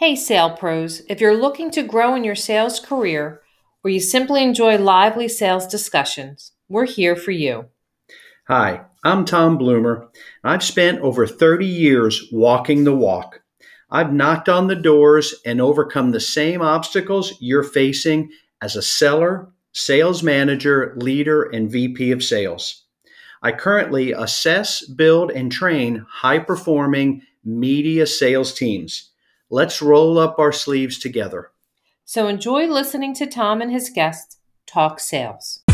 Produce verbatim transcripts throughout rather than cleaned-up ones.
Hey, Sale Pros, if you're looking to grow in your sales career or you simply enjoy lively sales discussions, we're here for you. Hi, I'm Tom Bloomer. I've spent over thirty years walking the walk. I've knocked on the doors and overcome the same obstacles you're facing as a seller, sales manager, leader, and V P of sales. I currently assess, build, and train high performing media sales teams. Let's roll up our sleeves together. So enjoy listening to Tom and his guests talk sales.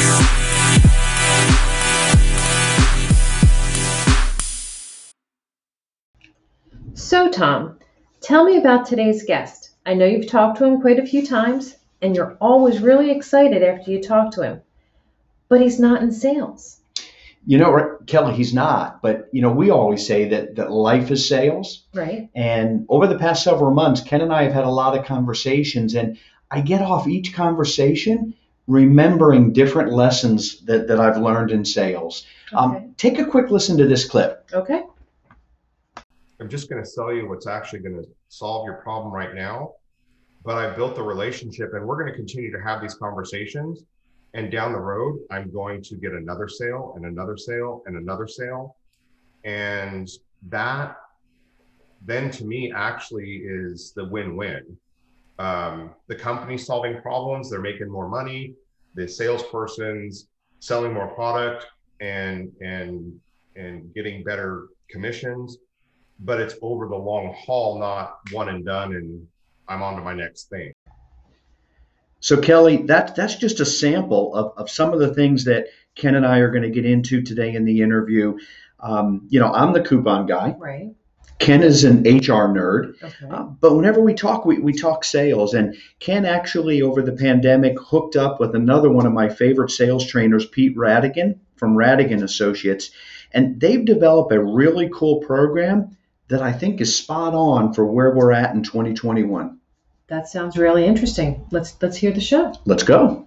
So, Tom, tell me about today's guest. I know you've talked to him quite a few times, and you're always really excited after you talk to him, but he's not in sales. You know, Kelly, he's not. But, you know, we always say that, that life is sales. Right. And over the past several months, Ken and I have had a lot of conversations. And I get off each conversation remembering different lessons that, that I've learned in sales. Okay. Um, take a quick listen to this clip. Okay. I'm just going to sell you what's actually going to solve your problem right now. But I've built a relationship and we're going to continue to have these conversations. And down the road, I'm going to get another sale and another sale and another sale. And that then to me actually is the win-win. Um, the company's solving problems, they're making more money, the salesperson's selling more product and, and, and getting better commissions, but it's over the long haul, not one and done and I'm on to my next thing. So, Kelly, that, that's just a sample of, of some of the things that Ken and I are going to get into today in the interview. Um, you know, I'm the coupon guy. Right. Ken is an H R nerd. Okay. Uh, but whenever we talk, we, we talk sales. And Ken actually, over the pandemic, hooked up with another one of my favorite sales trainers, Pete Radigan from Radigan Associates. And they've developed a really cool program that I think is spot on for where we're at in twenty twenty-one. That sounds really interesting. Let's let's hear the show. Let's go.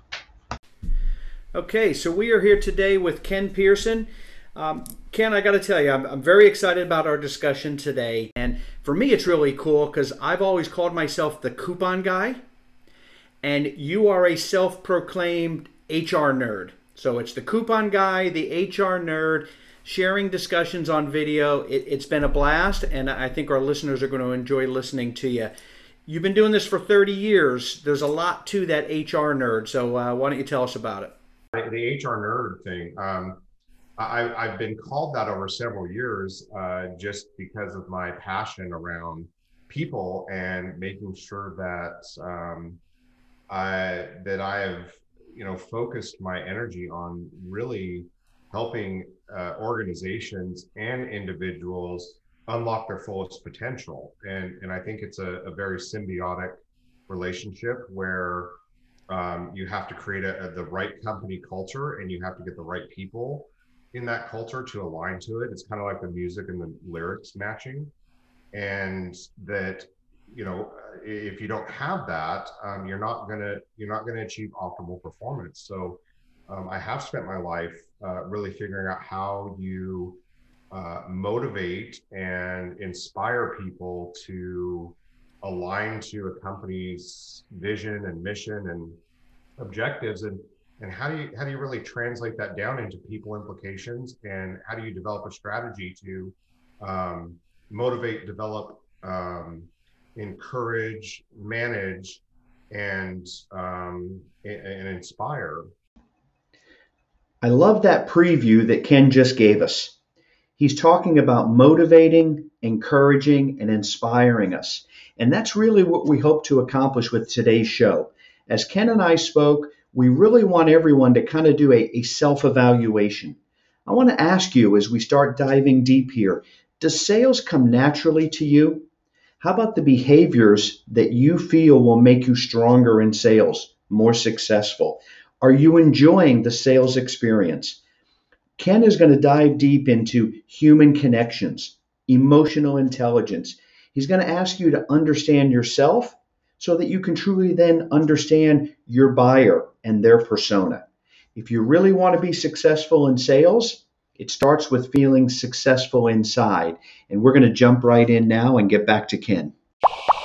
Okay, so we are here today with Ken Pearson. Um, Ken, I got to tell you, I'm, I'm very excited about our discussion today. And for me, it's really cool because I've always called myself the coupon guy. And you are a self-proclaimed H R nerd. So it's the coupon guy, the H R nerd, sharing discussions on video. It, it's been a blast, and I think our listeners are going to enjoy listening to you. You've been doing this for thirty years. There's a lot to that H R nerd. So uh, why don't you tell us about it? The H R nerd thing, um, I, I've been called that over several years uh, just because of my passion around people and making sure that um, I that I have you know focused my energy on really helping uh, organizations and individuals unlock their fullest potential. And, and I think it's a, a very symbiotic relationship where um, you have to create a, a, the right company culture and you have to get the right people in that culture to align to it. It's kind of like the music and the lyrics matching. And that, you know, if you don't have that, um, you're not gonna, you're not gonna achieve optimal performance. So um, I have spent my life uh, really figuring out how you Uh, motivate and inspire people to align to a company's vision and mission and objectives, and and how do you how do you really translate that down into people implications, and how do you develop a strategy to um, motivate, develop, um, encourage, manage, and, um, and and inspire. I love that preview that Ken just gave us. He's talking about motivating, encouraging, and inspiring us. And that's really what we hope to accomplish with today's show. As Ken and I spoke, we really want everyone to kind of do a, a self-evaluation. I want to ask you as we start diving deep here, does sales come naturally to you? How about the behaviors that you feel will make you stronger in sales, more successful? Are you enjoying the sales experience? Ken is going to dive deep into human connections, emotional intelligence. He's going to ask you to understand yourself so that you can truly then understand your buyer and their persona. If you really want to be successful in sales, it starts with feeling successful inside. And we're going to jump right in now and get back to Ken.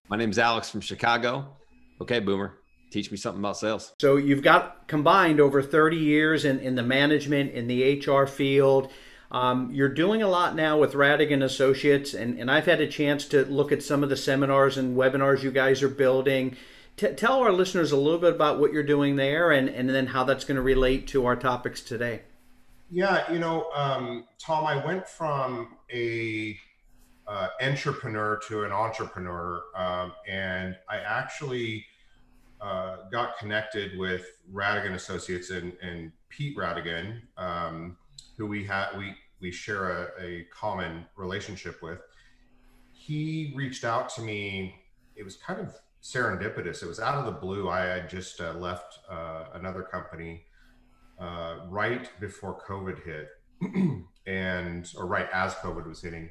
My name's Alex from Chicago. Okay, Boomer, teach me something about sales. So you've got combined over thirty years in, in the management, in the H R field. Um, you're doing a lot now with Radigan Associates, and, and I've had a chance to look at some of the seminars and webinars you guys are building. T- tell our listeners a little bit about what you're doing there, and, and then how that's going to relate to our topics today. Yeah, you know, um, Tom, I went from a uh, entrepreneur to an entrepreneur, um, and I actually uh, got connected with Radigan Associates and, and Pete Radigan, um, who we have we we share a, a common relationship with. He reached out to me. It was kind of serendipitous. It was out of the blue. I had just uh, left uh, another company uh, right before COVID hit, and or right as COVID was hitting,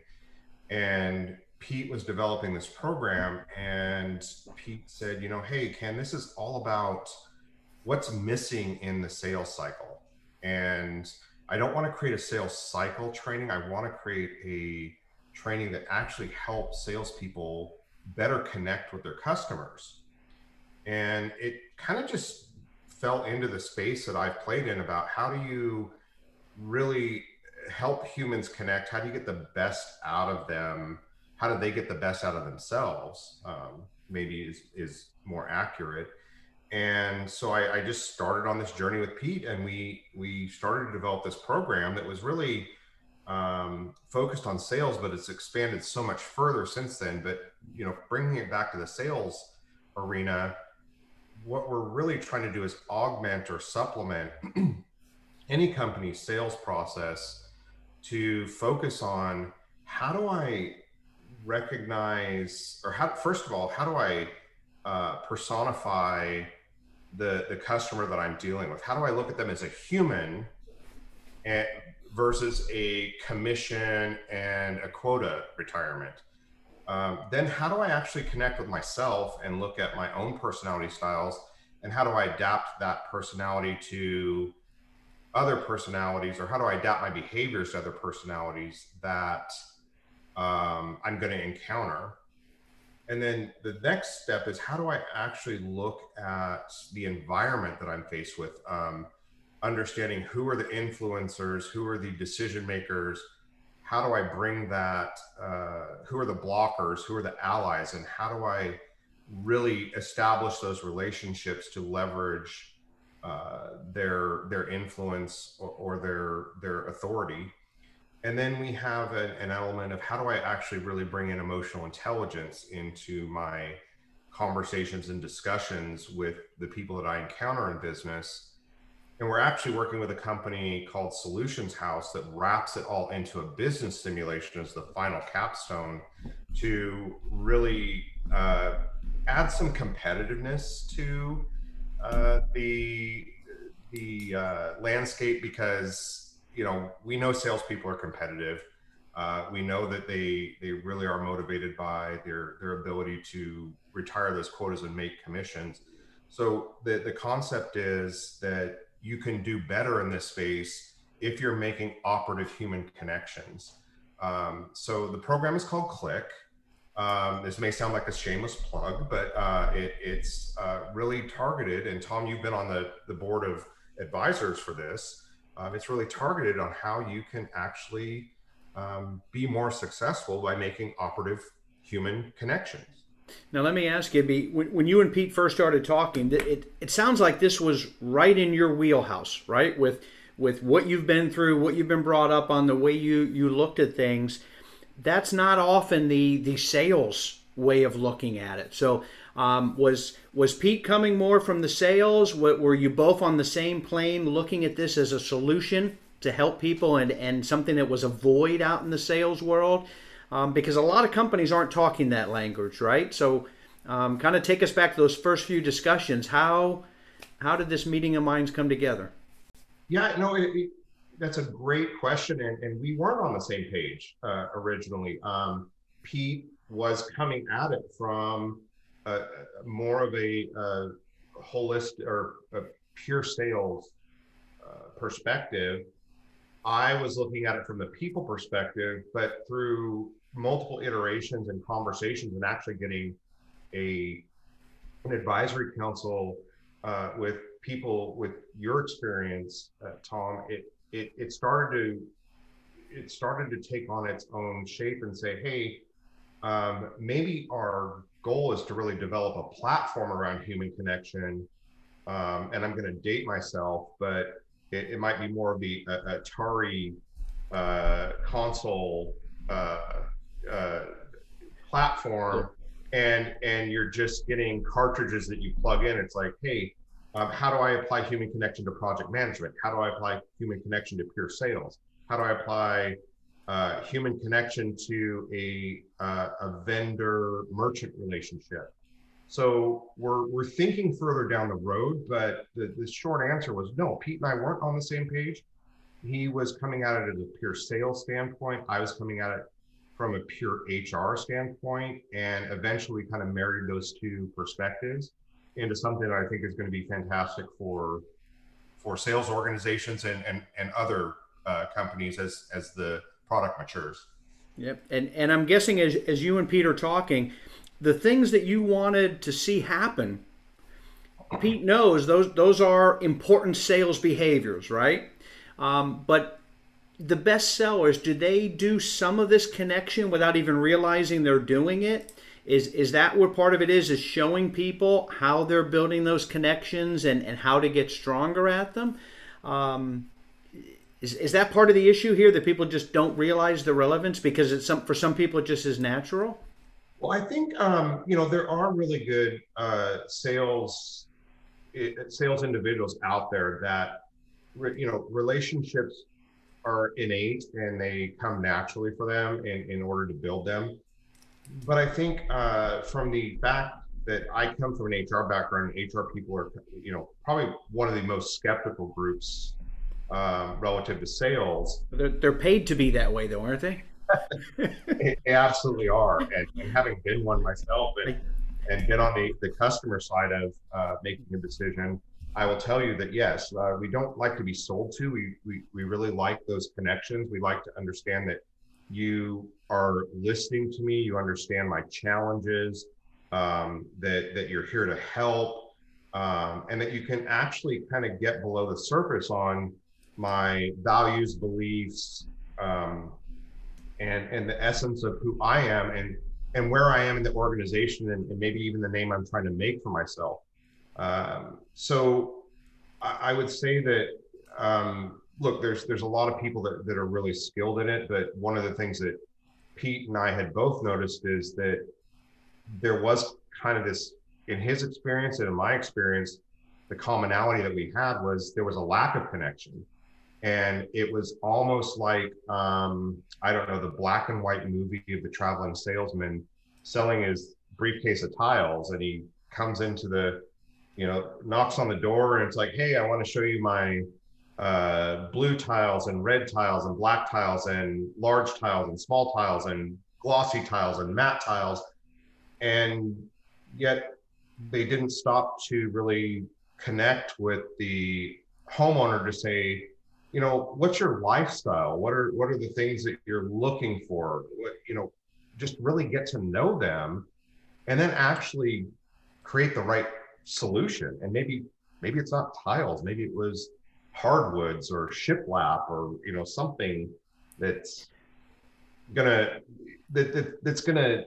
and Pete was developing this program, and Pete said, you know, hey, Ken, this is all about what's missing in the sales cycle, and I don't want to create a sales cycle training. I want to create a training that actually helps salespeople better connect with their customers. And it kind of just fell into the space that I've played in about how do you really help humans connect? How do you get the best out of them? How do they get the best out of themselves? Um, maybe is, is more accurate. And so I, I just started on this journey with Pete, and we we started to develop this program that was really um, focused on sales, but it's expanded so much further since then. But you know, bringing it back to the sales arena, what we're really trying to do is augment or supplement any company's sales process to focus on how do I recognize, or how, first of all, how do I uh, personify the the customer that I'm dealing with? How do I look at them as a human and, versus a commission and a quota retirement? Um, then how do I actually connect with myself and look at my own personality styles, and how do I adapt that personality to other personalities, or how do I adapt my behaviors to other personalities that um, I'm going to encounter? And then the next step is how do I actually look at the environment that I'm faced with, um, understanding who are the influencers, who are the decision makers, how do I bring that, uh, who are the blockers, who are the allies, and how do I really establish those relationships to leverage uh, their their influence or, or their their authority. And then we have an, an element of how do I actually really bring in emotional intelligence into my conversations and discussions with the people that I encounter in business. And we're actually working with a company called Solutions House that wraps it all into a business simulation as the final capstone to really uh, add some competitiveness to uh, the the uh, landscape, because you know, we know salespeople are competitive. Uh, we know that they they really are motivated by their their ability to retire those quotas and make commissions. So the the concept is that you can do better in this space if you're making operative human connections. Um, so the program is called Click. Um, this may sound like a shameless plug, but uh, it, it's uh, really targeted. And Tom, you've been on the the board of advisors for this. Um, it's really targeted on how you can actually um, be more successful by making operative human connections. Now, let me ask you, when, when you and Pete first started talking, it, it sounds like this was right in your wheelhouse, right? With with what you've been through, what you've been brought up on, the way you, you looked at things. That's not often the, the sales way of looking at it. So um, was was Pete coming more from the sales? Were you both on the same plane looking at this as a solution to help people, and, and something that was a void out in the sales world? Um, because a lot of companies aren't talking that language, right? So um, kind of take us back to those first few discussions. How how did this meeting of minds come together? Yeah, no, it, it, that's a great question. And, and we weren't on the same page uh, originally. Um, Pete was coming at it from uh, more of a uh, holistic or a pure sales uh, perspective. I was looking at it from the people perspective, but through multiple iterations and conversations and actually getting a an advisory council uh, with people with your experience, uh, Tom, it, it it started to it started to take on its own shape and say, hey, um, maybe our goal is to really develop a platform around human connection. Um, and I'm going to date myself, but it, it might be more of the uh, Atari uh, console uh, uh, platform, and and you're just getting cartridges that you plug in. It's like, hey, um, how do I apply human connection to project management? How do I apply human connection to pure sales? How do I apply uh, human connection to a uh, a vendor merchant relationship? So we're we're thinking further down the road, but the, the short answer was no. Pete and I weren't on the same page. He was coming at it as a pure sales standpoint. I was coming at it from a pure H R standpoint, and eventually kind of married those two perspectives into something that I think is going to be fantastic for for sales organizations and and, and other uh, companies as as the product matures. Yep, and and I'm guessing as as you and Pete are talking, the things that you wanted to see happen, Pete knows those those are important sales behaviors, right? Um, but the best sellers, do they do some of this connection without even realizing they're doing it? Is is that what part of it is, is showing people how they're building those connections and, and how to get stronger at them? Um, is, is that part of the issue here, that people just don't realize the relevance because it's some, for some people it just is natural? Well, I think, um, you know, there are really good uh, sales it, sales individuals out there that, you know, relationships are innate and they come naturally for them in, in order to build them. But I think uh, from the fact that I come from an H R background, H R people are, you know, probably one of the most skeptical groups um, relative to sales. They're, they're paid to be that way though, aren't they? They absolutely are. And, and having been one myself and, and been on the, the customer side of uh, making a decision, I will tell you that yes, uh, we don't like to be sold to. We, we, we really like those connections. We like to understand that you are listening to me, you understand my challenges, um, that, that you're here to help, um, and that you can actually kind of get below the surface on my values, beliefs, um, and, and the essence of who I am and, and where I am in the organization, and, and maybe even the name I'm trying to make for myself. Um, so I, I would say that, um, look, there's there's a lot of people that, that are really skilled in it, but one of the things that Pete and I had both noticed is that there was kind of this, in his experience and in my experience, the commonality that we had was there was a lack of connection. And it was almost like, um, I don't know, the black and white movie of the traveling salesman selling his briefcase of tiles, and he comes into the, you know, knocks on the door and it's like, hey, I want to show you my uh, blue tiles and red tiles and black tiles and large tiles and small tiles and glossy tiles and matte tiles. And yet they didn't stop to really connect with the homeowner to say, you know, what's your lifestyle? What are, what are the things that you're looking for? What, you know, just really get to know them and then actually create the right solution. And maybe, maybe it's not tiles, maybe it was hardwoods or shiplap or, you know, something that's gonna, that, that that's gonna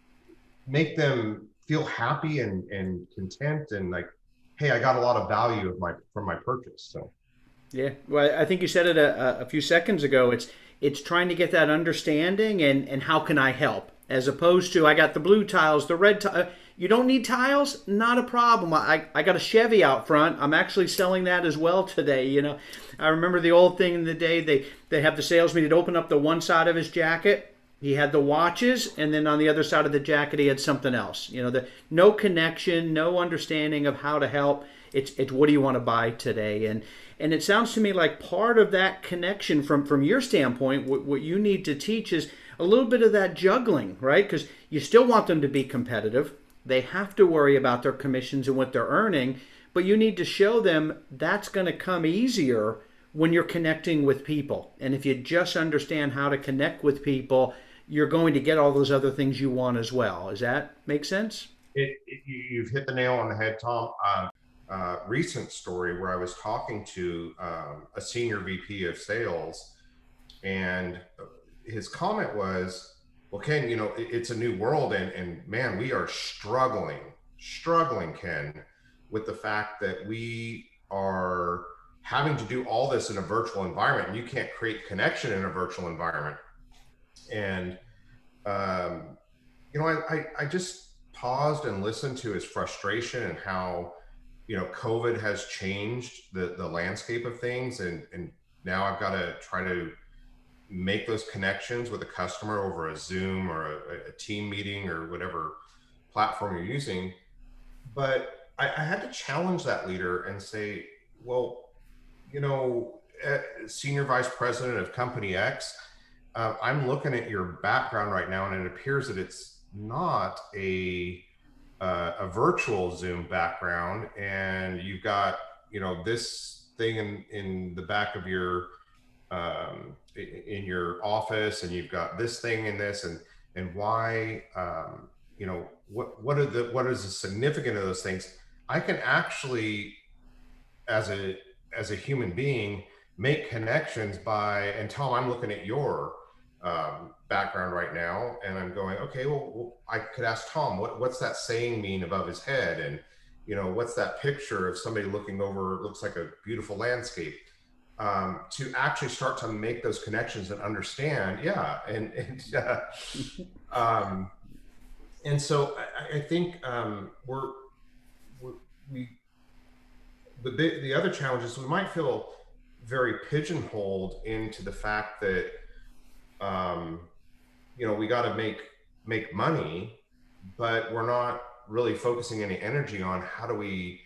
make them feel happy and, and content and like, hey, I got a lot of value of my, from my purchase. So. Yeah, well, I think you said it a, a few seconds ago. It's it's trying to get that understanding and, and how can I help, as opposed to I got the blue tiles, the red tiles. You don't need tiles? Not a problem. I, I got a Chevy out front. I'm actually selling that as well today. You know, I remember the old thing in the day. They they have the salesman. He'd open up the one side of his jacket. He had the watches, and then on the other side of the jacket, he had something else. You know, the no connection, no understanding of how to help. It's it's what do you want to buy today? And and it sounds to me like part of that connection from, from your standpoint, what, what you need to teach is a little bit of that juggling, right? Because you still want them to be competitive. They have to worry about their commissions and what they're earning, but you need to show them that's going to come easier when you're connecting with people. And if you just understand how to connect with people, you're going to get all those other things you want as well. Does that make sense? it, it, you- you've hit the nail on the head, Tom. Um, uh, recent story where I was talking to um, a senior V P of sales, and his comment was, well, Ken, you know, it, it's a new world, and, and man, we are struggling, struggling, Ken, with the fact that we are having to do all this in a virtual environment, and you can't create connection in a virtual environment. And, um, you know, I, I, I just paused and listened to his frustration and how, you know, COVID has changed the, the landscape of things. And, and now I've got to try to make those connections with a customer over a Zoom or a, a team meeting or whatever platform you're using. But I, I had to challenge that leader and say, well, you know, uh, senior vice president of company X, uh, I'm looking at your background right now, and it appears that it's not a uh, a virtual Zoom background, and you've got, you know, this thing in in the back of your um, in your office, and you've got this thing in this, and and why, um, you know, what what are the what is the significance of those things? I can actually, as a as a human being, make connections by, and Tom, I'm looking at your um, background right now, and I'm going, okay, well, well, I could ask Tom, what what's that saying mean above his head, and you know, what's that picture of somebody looking over, looks like a beautiful landscape. Um, to actually start to make those connections and understand, yeah, and and uh, um, and so I, I think um, we're, we're we the big, the other challenge is we might feel very pigeonholed into the fact that um, you know, we got to make make money, but we're not really focusing any energy on how do we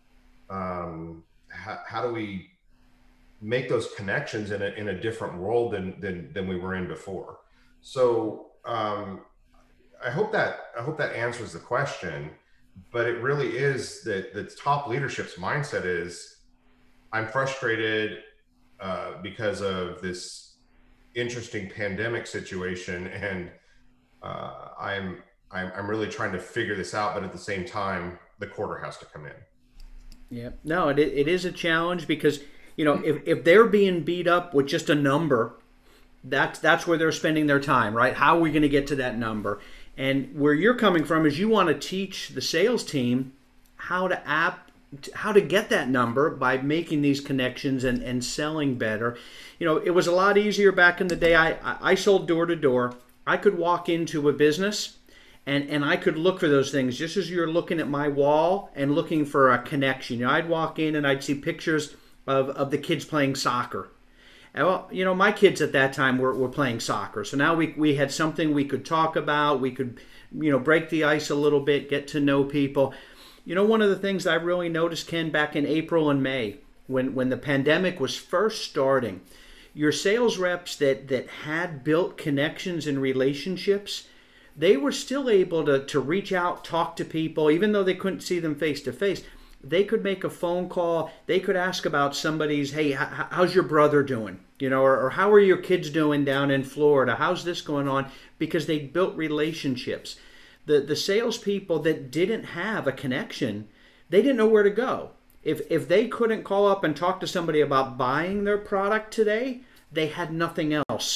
um, how, how do we make those connections in a, in a different world than, than, than we were in before. So um, I hope that, I hope that answers the question, but it really is that the top leadership's mindset is, I'm frustrated uh, because of this interesting pandemic situation. And uh, I'm, I'm, I'm really trying to figure this out, but at the same time, the quarter has to come in. Yeah, no, it, it is a challenge because, you know, if, if they're being beat up with just a number, that's that's where they're spending their time, right? How are we going to get to that number? And where you're coming from is you want to teach the sales team how to app, how to get that number by making these connections and, and selling better. You know, it was a lot easier back in the day. I, I sold door to door. I could walk into a business and, and I could look for those things just as you're looking at my wall and looking for a connection. You know, I'd walk in and I'd see pictures of, of the kids playing soccer. And well, you know, my kids at that time were, were playing soccer. So now we, we had something we could talk about. We could, you know, break the ice a little bit, get to know people. You know, one of the things I really noticed, Ken, back in April and May, when, when the pandemic was first starting, your sales reps that, that had built connections and relationships, they were still able to, to reach out, talk to people, even though they couldn't see them face to face. They could make a phone call. They could ask about somebody's, hey, how's your brother doing? You know, or, or how are your kids doing down in Florida? How's this going on? Because they built relationships. The the salespeople that didn't have a connection, they didn't know where to go. If if they couldn't call up and talk to somebody about buying their product today, they had nothing else.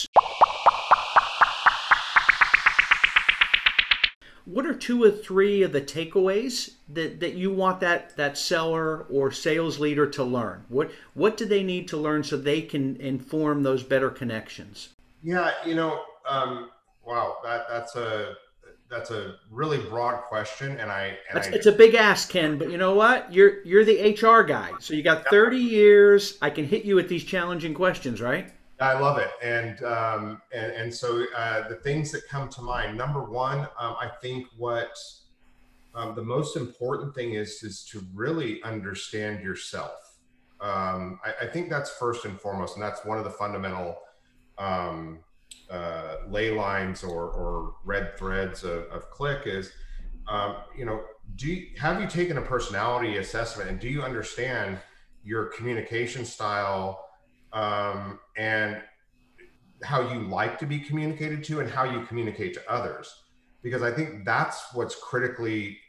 What are two or three of the takeaways that, that you want that, that seller or sales leader to learn? What what do they need to learn so they can inform those better connections? Yeah, you know, um, wow, that that's a that's a really broad question, and I and it's, I, it's a big ask, Ken. But you know what? You're you're the H R guy, so you got thirty years. I can hit you with these challenging questions, right? I love it, and um, and and so uh, the things that come to mind. Number one, um, I think what um, the most important thing is is to really understand yourself. Um, I, I think that's first and foremost, and that's one of the fundamental um, uh, ley lines or, or red threads of, of Click is, um, you know, do you, have you taken a personality assessment, and do you understand your communication style? Um, and how you like to be communicated to and how you communicate to others, because I think that's what's critically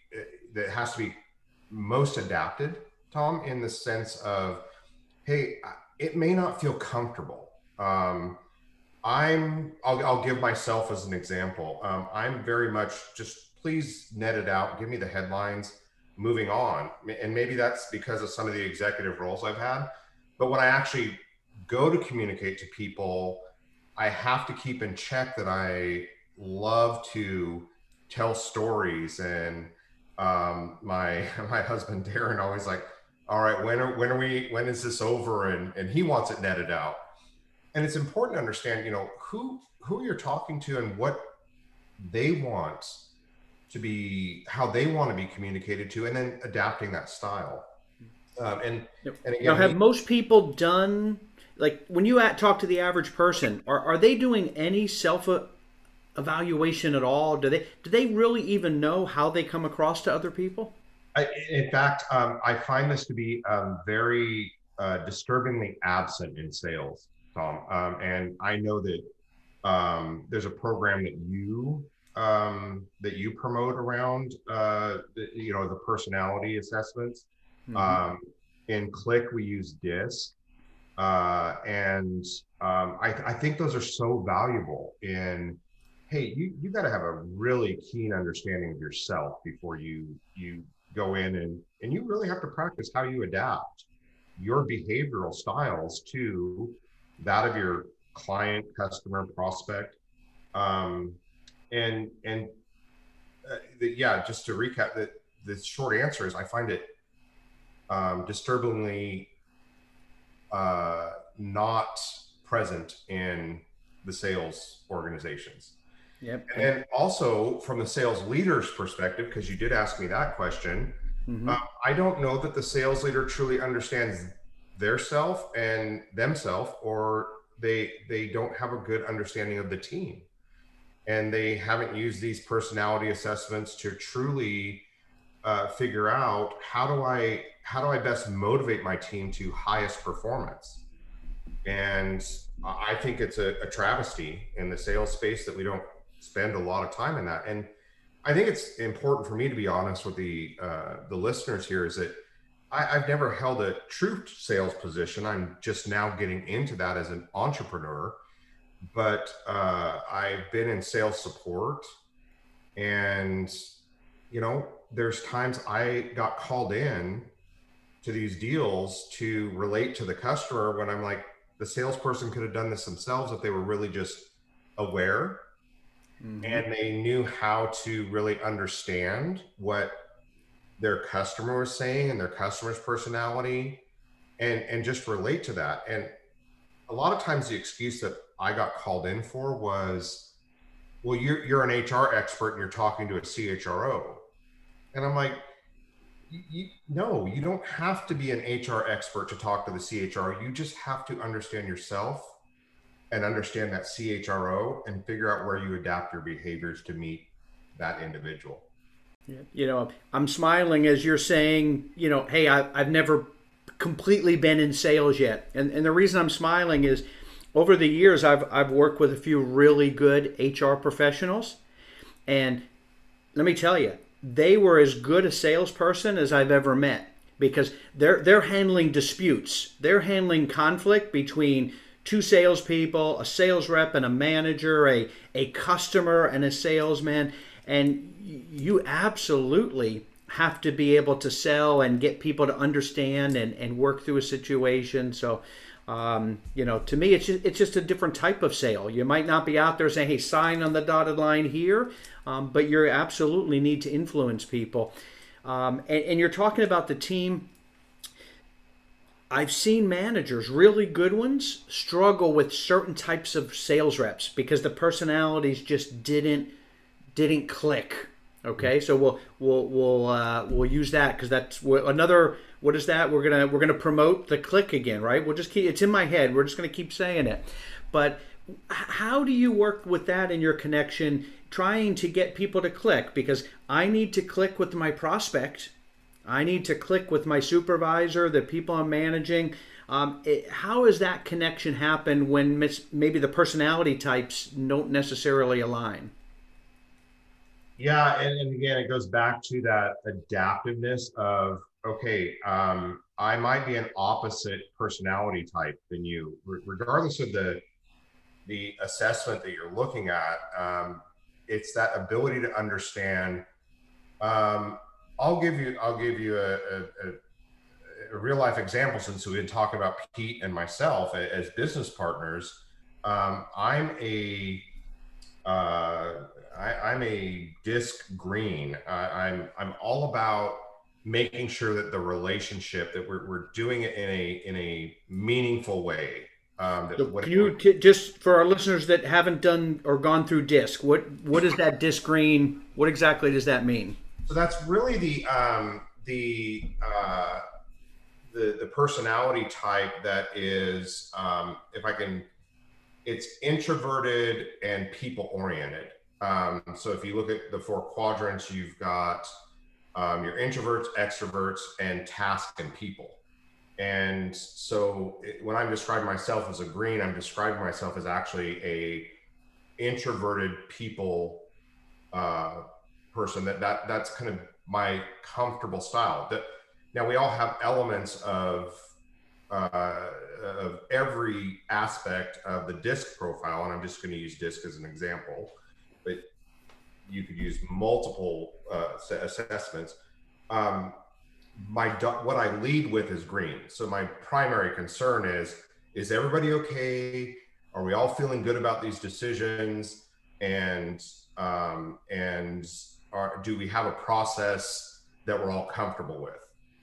that has to be most adapted, Tom, in the sense of, hey, it may not feel comfortable. Um, I'm, I'll, I'll give myself as an example. Um, I'm very much just, please net it out, give me the headlines, moving on. And maybe that's because of some of the executive roles I've had. But when I actually go to communicate to people, I have to keep in check that I love to tell stories. And um, my my husband Darren always like, all right, when are when are we when is this over? And and he wants it netted out. And it's important to understand, you know, who who you're talking to and what they want to be, how they want to be communicated to, and then adapting that style. Um, and and again, now, have most people done, like when you at, talk to the average person, are are they doing any self evaluation at all? Do they do they really even know how they come across to other people? I, in fact, um, I find this to be um, very uh, disturbingly absent in sales, Tom. Um, and I know that um, there's a program that you um, that you promote around, uh, the, you know, the personality assessments. Mm-hmm. Um, in Click, we use DISC, uh, and um, I, I think those are so valuable in, hey, you you got to have a really keen understanding of yourself before you you go in, and and you really have to practice how you adapt your behavioral styles to that of your client, customer, prospect. Um, and and uh, the, yeah, just to recap, the, the short answer is I find it um, disturbingly uh, not present in the sales organizations. Yep. And then also from the sales leader's perspective, because you did ask me that question, mm-hmm. uh, I don't know that the sales leader truly understands their self and themselves, or they they don't have a good understanding of the team, and they haven't used these personality assessments to truly uh, figure out how do I how do I best motivate my team to highest performance. And I think it's a, a travesty in the sales space that we don't spend a lot of time in that. And I think it's important for me to be honest with the uh, the listeners here, is that I, I've never held a true sales position. I'm just now getting into that as an entrepreneur, but uh, I've been in sales support, and you know, there's times I got called in to these deals to relate to the customer when I'm like, the salesperson could have done this themselves if they were really just aware. Mm-hmm. And they knew how to really understand what their customer was saying and their customer's personality, and, and just relate to that. And a lot of times the excuse that I got called in for was, well, you're, you're an H R expert and you're talking to a C H R O. And I'm like, you, no, you don't have to be an H R expert to talk to the C H R O. You just have to understand yourself and understand that C H R O and figure out where you adapt your behaviors to meet that individual. You know, I'm smiling as you're saying, you know, hey, I, I've never completely been in sales yet. And, and the reason I'm smiling is over the years, I've, I've worked with a few really good H R professionals. And let me tell you, they were as good a salesperson as I've ever met, because they're, they're handling disputes. They're handling conflict between two salespeople, a sales rep and a manager, a, a customer and a salesman. And you absolutely have to be able to sell and get people to understand and, and work through a situation. So, um, you know, to me, it's just, it's just a different type of sale. You might not be out there saying, hey, sign on the dotted line here, um, but you absolutely need to influence people. Um, and, and you're talking about the team. I've seen managers, really good ones, struggle with certain types of sales reps because the personalities just didn't didn't click. Okay, so we'll we'll we'll uh, we'll use that because that's another. What is that? We're gonna we're gonna promote the click again, right? We'll just keep. It's in my head. We're just gonna keep saying it. But how do you work with that in your connection, trying to get people to click? Because I need to click with my prospect. I need to click with my supervisor, the people I'm managing. Um, it, how does that connection happen when mis- maybe the personality types don't necessarily align? Yeah, and, and again, it goes back to that adaptiveness of, okay, um, I might be an opposite personality type than you, R- regardless of the the assessment that you're looking at. Um, it's that ability to understand. Um, I'll give you I'll give you a, a, a a real life example, since we've been talking about Pete and myself as business partners. Um, I'm a uh, I, I'm a disc green. Uh, I'm I'm all about making sure that the relationship, that we're, we're doing it in a in a meaningful way. Um, So that can whatever. you t- just for our listeners that haven't done or gone through disc, what what is that disc green? What exactly does that mean? So that's really the um, the uh, the the personality type that is, um, if I can, it's introverted and people oriented. Um, so if you look at the four quadrants, you've got um, your introverts, extroverts, and task and people. And so it, when I'm describing myself as a green, I'm describing myself as actually a introverted people uh, person. That that that's kind of my comfortable style. That now we all have elements of uh, of every aspect of the disc profile, and I'm just going to use disc as an example, but you could use multiple uh, assessments. Um, my what I lead with is green. So my primary concern is: is everybody okay? Are we all feeling good about these decisions? And um, and are, do we have a process that we're all comfortable with?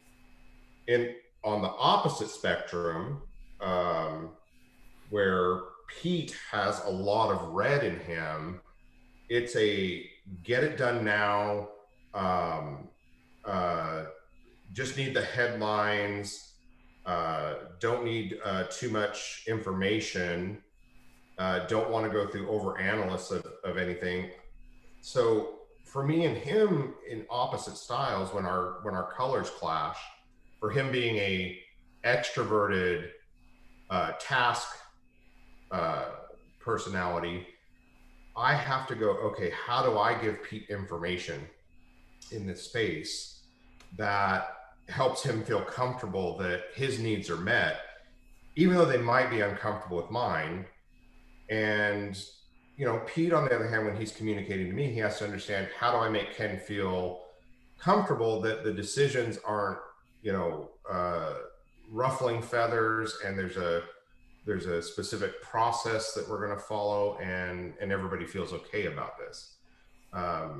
In on the opposite spectrum, um, where Pete has a lot of red in him, it's a get it done now. Um, uh, just need the headlines. Uh, don't need uh, too much information. Uh, don't want to go through over analysis of, of anything. So for me and him in opposite styles, when our when our colors clash, for him being a extroverted uh, task uh, personality, I have to go, okay, how do I give Pete information in this space that helps him feel comfortable that his needs are met, even though they might be uncomfortable with mine. And, you know, Pete, on the other hand, when he's communicating to me, he has to understand, how do I make Ken feel comfortable that the decisions aren't, you know, uh, ruffling feathers, and there's a there's a specific process that we're going to follow, and and everybody feels okay about this. Um,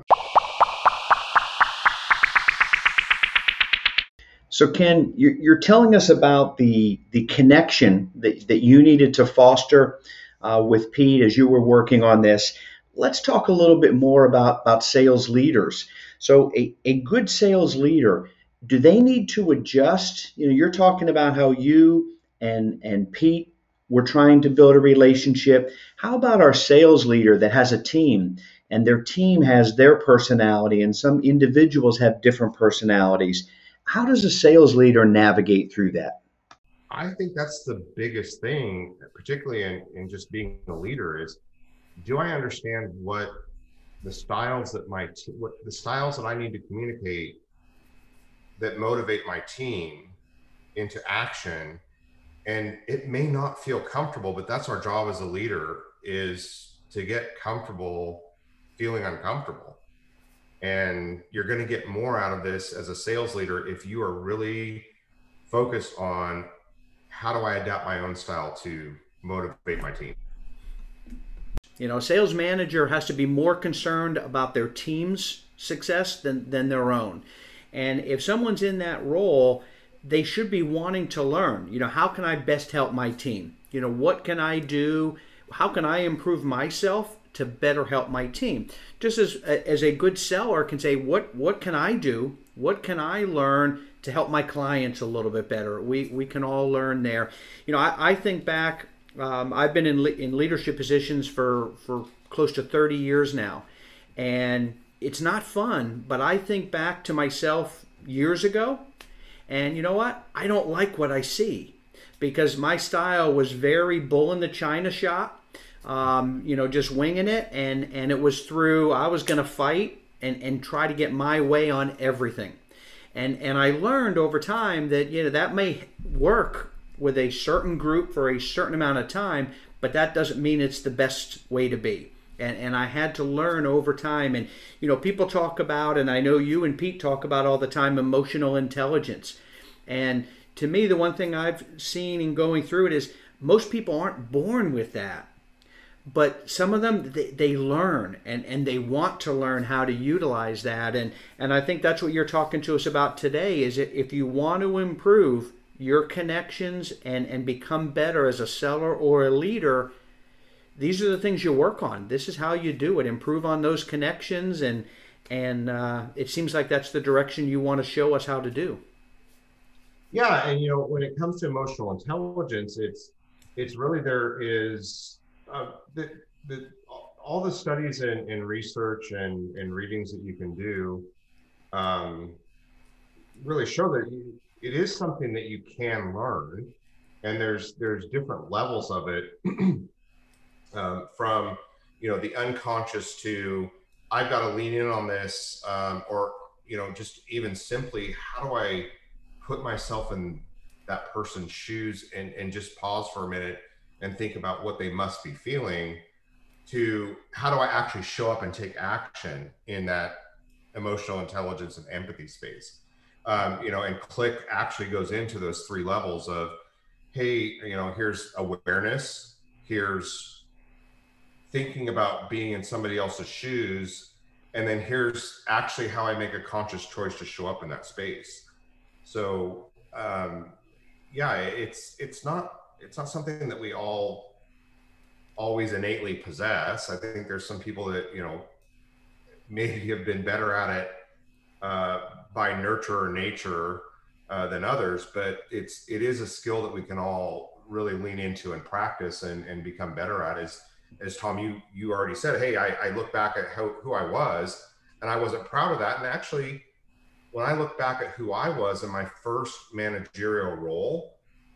So Ken, you're, you're telling us about the the connection that, that you needed to foster uh, with Pete as you were working on this. Let's talk a little bit more about, about sales leaders. So a, a good sales leader, do they need to adjust? You know, you're talking about how you and and Pete were trying to build a relationship. How about our sales leader that has a team, and their team has their personality, and some individuals have different personalities? How does a sales leader navigate through that? I think that's the biggest thing, particularly in, in just being a leader, is, do I understand what the styles that my t- what the styles that I need to communicate that motivate my team into action? And it may not feel comfortable, but that's our job as a leader, is to get comfortable feeling uncomfortable. And you're going to get more out of this as a sales leader if you are really focused on, how do I adapt my own style to motivate my team? You know, a sales manager has to be more concerned about their team's success than, than their own. And if someone's in that role, they should be wanting to learn, you know, how can I best help my team? You know, what can I do? How can I improve myself to better help my team? Just as as a good seller can say, what what can I do? What can I learn to help my clients a little bit better? We we can all learn there. You know, I, I think back, um, I've been in, le- in leadership positions for, for close to thirty years now. And it's not fun, but I think back to myself years ago, and you know what? I don't like what I see, because my style was very bull in the china shop, um, you know, just winging it. And, and it was through, I was going to fight and, and try to get my way on everything. And and I learned over time that, you know, that may work with a certain group for a certain amount of time, but that doesn't mean it's the best way to be. And and I had to learn over time. And, you know, people talk about, and I know you and Pete talk about all the time, emotional intelligence. And to me, the one thing I've seen in going through it is most people aren't born with that. But some of them, they, they learn, and, and they want to learn how to utilize that. And, and I think that's what you're talking to us about today, is that if you want to improve your connections and, and become better as a seller or a leader, these are the things you work on. This is how you do it. Improve on those connections, and, and uh, it seems like that's the direction you want to show us how to do. Yeah, and you know, when it comes to emotional intelligence, it's it's really there is... Uh, the, the, all the studies and, and research and, and readings that you can do um, really show that you, it is something that you can learn, and there's there's different levels of it, um, from, you know, the unconscious to I've got to lean in on this, um, or, you know, just even simply, how do I put myself in that person's shoes and, and just pause for a minute and think about what they must be feeling, to how do I actually show up and take action in that emotional intelligence and empathy space. Um, you know, and CLICK actually goes into those three levels of, hey, you know, here's awareness, here's thinking about being in somebody else's shoes, and then here's actually how I make a conscious choice to show up in that space. So um, yeah, it's it's not it's not something that we all always innately possess. I think there's some people that, you know, maybe have been better at it uh, by nurture or nature uh, than others, but it's it is a skill that we can all really lean into and practice and, and become better at. As as Tom, you you already said, hey, I, I look back at how, who I was, and I wasn't proud of that. And actually, when I look back at who I was in my first managerial role,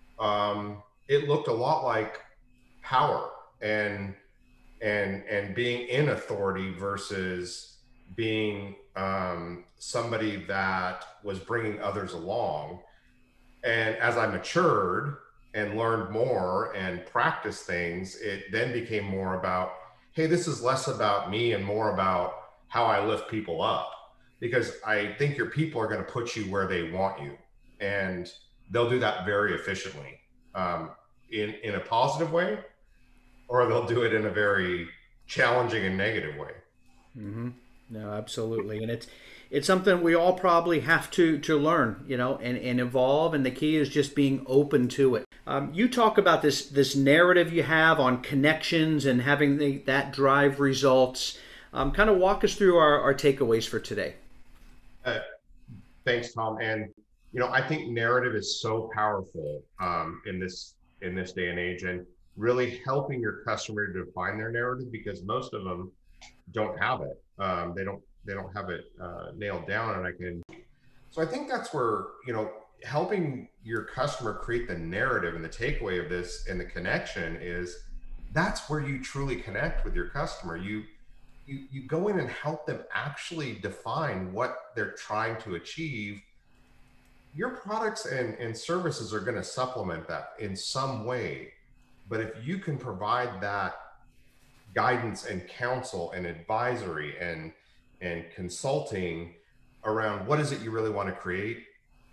um, it looked a lot like power and and and being in authority versus being um, somebody that was bringing others along. And as I matured and learned more and practiced things, it then became more about, hey, this is less about me and more about how I lift people up, because I think your people are going to put you where they want you, and they'll do that very efficiently. Um, in, in a positive way, or they'll do it in a very challenging and negative way. Mm-hmm. No, absolutely. And it's it's something we all probably have to to learn, you know, and, and evolve. And the key is just being open to it. Um, you talk about this this narrative you have on connections and having the, that drive results. Um, kind of walk us through our, our takeaways for today. Uh, thanks, Tom. And, you know, I think narrative is so powerful um, in this in this day and age, and really helping your customer to define their narrative, because most of them don't have it. Um, they don't they don't have it uh, nailed down. And I can, so I think that's where, you know, helping your customer create the narrative and the takeaway of this and the connection is, that's where you truly connect with your customer. You you you go in and help them actually define what they're trying to achieve. Your products and, and services are going to supplement that in some way. But if you can provide that guidance and counsel and advisory and, and consulting around what is it you really want to create,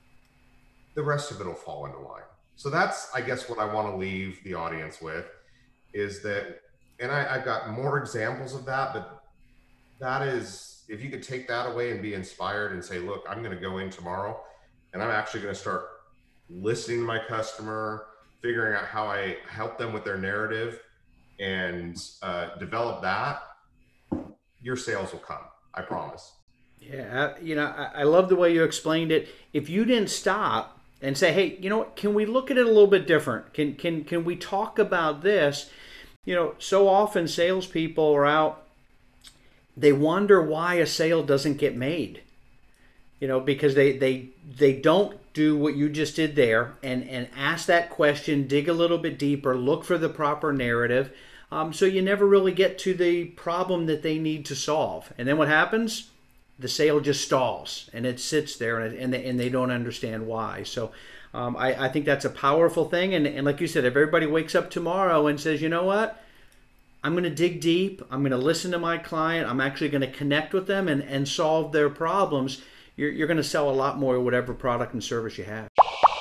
the rest of it will fall into line. So that's, I guess, what I want to leave the audience with, is that, and I, I've got more examples of that, but that is, if you could take that away and be inspired and say, look, I'm going to go in tomorrow and I'm actually going to start listening to my customer, figuring out how I help them with their narrative, and uh, develop that, your sales will come. I promise. Yeah, you know, I, I love the way you explained it. If you didn't stop and say, hey, you know what, can we look at it a little bit different? Can can can we talk about this? You know, so often salespeople are out, they wonder why a sale doesn't get made. You know, because they, they they don't do what you just did there and, and ask that question, dig a little bit deeper, look for the proper narrative. Um, so you never really get to the problem that they need to solve. And then what happens? the sale just stalls and it sits there, and, it, and, they, and they don't understand why. So um, I, I think that's a powerful thing. And, and like you said, if everybody wakes up tomorrow and says, you know what, I'm going to dig deep, I'm going to listen to my client, I'm actually going to connect with them and, and solve their problems, you're, you're going to sell a lot more of whatever product and service you have.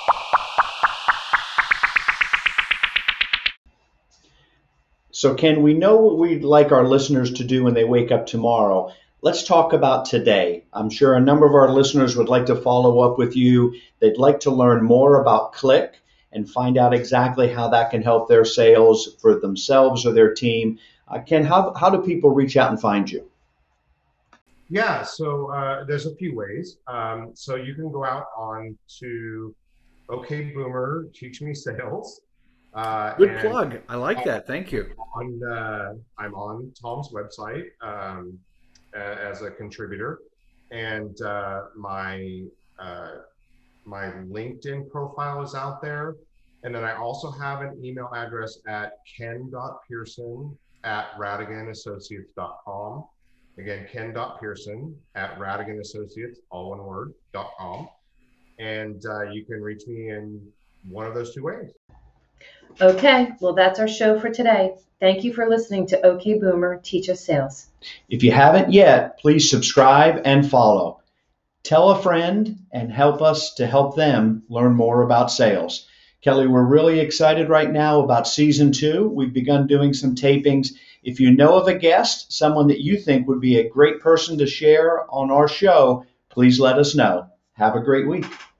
So Ken, we know what we'd like our listeners to do when they wake up tomorrow. Let's talk about today. I'm sure a number of our listeners would like to follow up with you. They'd like to learn more about Click and find out exactly how that can help their sales for themselves or their team. Uh, Ken, how, how do people reach out and find you? Yeah, so uh, there's a few ways. Um, so you can go out on to OK Boomer, Teach Me Sales. Uh, Good plug. I like that. Thank you. On, uh, I'm on Tom's website um, as a contributor, and uh, my uh, my LinkedIn profile is out there. And then I also have an email address at ken dot pearson at radigan associates dot com. Again, ken dot pearson at radigan associates, all one word, dot com. And uh, you can reach me in one of those two ways. Okay, well, that's our show for today. Thank you for listening to OK Boomer, Teach Us Sales. If you haven't yet, please subscribe and follow. Tell a friend and help us to help them learn more about sales. Kelly, we're really excited right now about season two. We've begun doing some tapings. If you know of a guest, someone that you think would be a great person to share on our show, please let us know. Have a great week.